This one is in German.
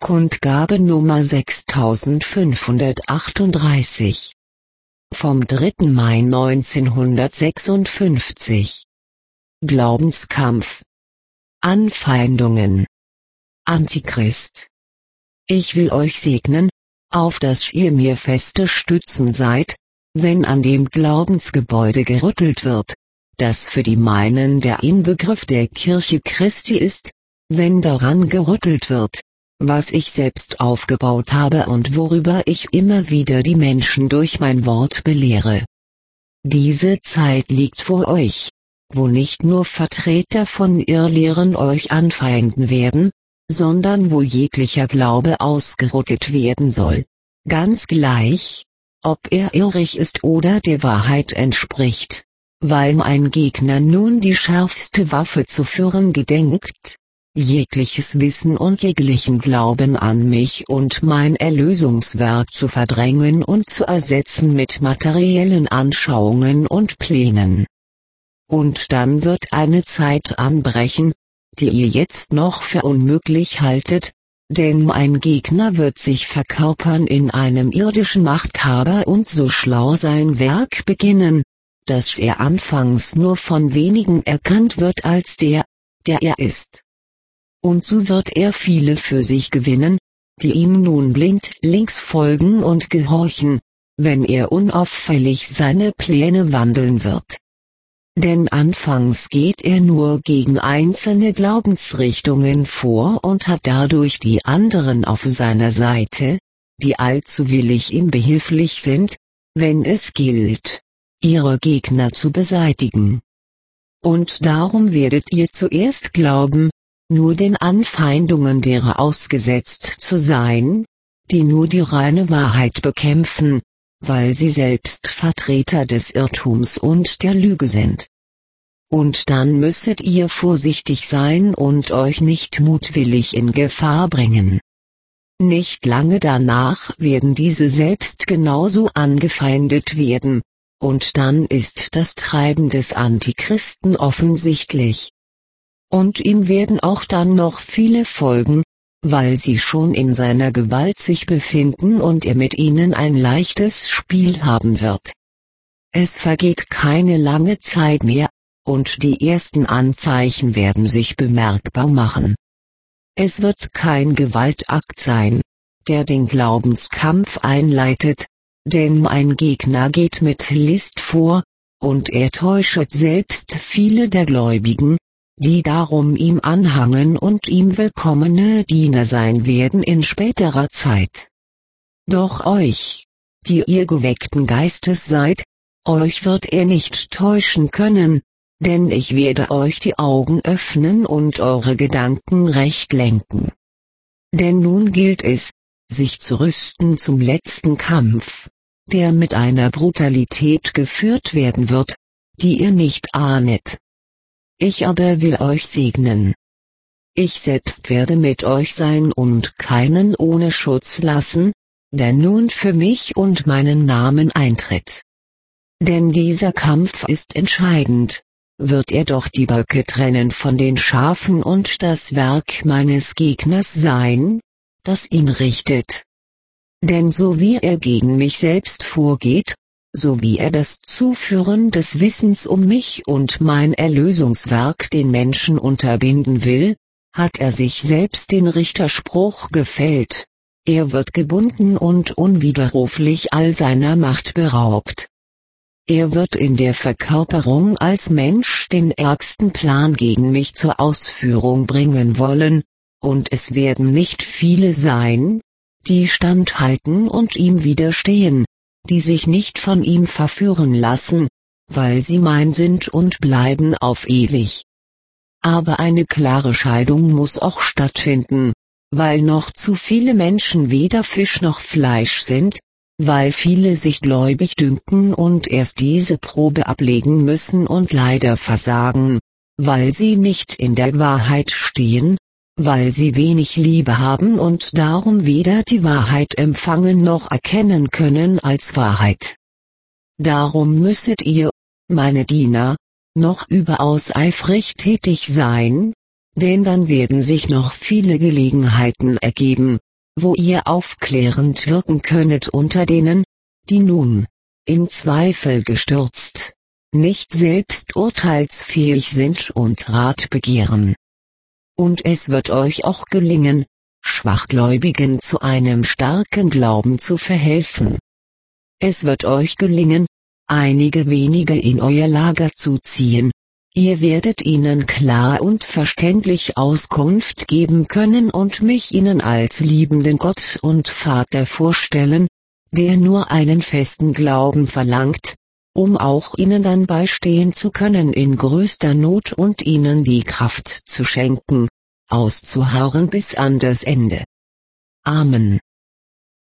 Kundgabe Nummer 6538 vom 3. Mai 1956. Glaubenskampf. Anfeindungen. Antichrist. Ich will euch segnen, auf dass ihr mir feste Stützen seid, wenn an dem Glaubensgebäude gerüttelt wird, das für die meinen der Inbegriff der Kirche Christi ist, wenn daran gerüttelt wird, was ich selbst aufgebaut habe und worüber ich immer wieder die Menschen durch mein Wort belehre. Diese Zeit liegt vor euch, wo nicht nur Vertreter von Irrlehren euch anfeinden werden, sondern wo jeglicher Glaube ausgerottet werden soll, ganz gleich, ob er irrig ist oder der Wahrheit entspricht, weil mein Gegner nun die schärfste Waffe zu führen gedenkt, jegliches Wissen und jeglichen Glauben an mich und mein Erlösungswerk zu verdrängen und zu ersetzen mit materiellen Anschauungen und Plänen. Und dann wird eine Zeit anbrechen, die ihr jetzt noch für unmöglich haltet, denn mein Gegner wird sich verkörpern in einem irdischen Machthaber und so schlau sein Werk beginnen, dass er anfangs nur von wenigen erkannt wird als der er ist. Und so wird er viele für sich gewinnen, die ihm nun blindlings folgen und gehorchen, wenn er unauffällig seine Pläne wandeln wird. Denn anfangs geht er nur gegen einzelne Glaubensrichtungen vor und hat dadurch die anderen auf seiner Seite, die allzu willig ihm behilflich sind, wenn es gilt, ihre Gegner zu beseitigen. Und darum werdet ihr zuerst glauben, nur den Anfeindungen derer ausgesetzt zu sein, die nur die reine Wahrheit bekämpfen, weil sie selbst Vertreter des Irrtums und der Lüge sind. Und dann müsset ihr vorsichtig sein und euch nicht mutwillig in Gefahr bringen. Nicht lange danach werden diese selbst genauso angefeindet werden, und dann ist das Treiben des Antichristen offensichtlich. Und ihm werden auch dann noch viele folgen, weil sie schon in seiner Gewalt sich befinden und er mit ihnen ein leichtes Spiel haben wird. Es vergeht keine lange Zeit mehr, und die ersten Anzeichen werden sich bemerkbar machen. Es wird kein Gewaltakt sein, der den Glaubenskampf einleitet, denn mein Gegner geht mit List vor, und er täuschet selbst viele der Gläubigen, die darum ihm anhangen und ihm willkommene Diener sein werden in späterer Zeit. Doch euch, die ihr geweckten Geistes seid, euch wird er nicht täuschen können, denn ich werde euch die Augen öffnen und eure Gedanken recht lenken. Denn nun gilt es, sich zu rüsten zum letzten Kampf, der mit einer Brutalität geführt werden wird, die ihr nicht ahnet. Ich aber will euch segnen. Ich selbst werde mit euch sein und keinen ohne Schutz lassen, der nun für mich und meinen Namen eintritt. Denn dieser Kampf ist entscheidend, wird er doch die Böcke trennen von den Schafen und das Werk meines Gegners sein, das ihn richtet. Denn so wie er gegen mich selbst vorgeht, so wie er das Zuführen des Wissens um mich und mein Erlösungswerk den Menschen unterbinden will, hat er sich selbst den Richterspruch gefällt: Er wird gebunden und unwiderruflich all seiner Macht beraubt. Er wird in der Verkörperung als Mensch den ärgsten Plan gegen mich zur Ausführung bringen wollen, und es werden nicht viele sein, die standhalten und ihm widerstehen, die sich nicht von ihm verführen lassen, weil sie mein sind und bleiben auf ewig. Aber eine klare Scheidung muss auch stattfinden, weil noch zu viele Menschen weder Fisch noch Fleisch sind, weil viele sich gläubig dünken und erst diese Probe ablegen müssen und leider versagen, weil sie nicht in der Wahrheit stehen, weil sie wenig Liebe haben und darum weder die Wahrheit empfangen noch erkennen können als Wahrheit. Darum müsset ihr, meine Diener, noch überaus eifrig tätig sein, denn dann werden sich noch viele Gelegenheiten ergeben, wo ihr aufklärend wirken könnet unter denen, die nun, in Zweifel gestürzt, nicht selbst urteilsfähig sind und Rat begehren. Und es wird euch auch gelingen, Schwachgläubigen zu einem starken Glauben zu verhelfen. Es wird euch gelingen, einige wenige in euer Lager zu ziehen. Ihr werdet ihnen klar und verständlich Auskunft geben können und mich ihnen als liebenden Gott und Vater vorstellen, der nur einen festen Glauben verlangt, um auch ihnen dann beistehen zu können in größter Not und ihnen die Kraft zu schenken, auszuharren bis an das Ende. Amen.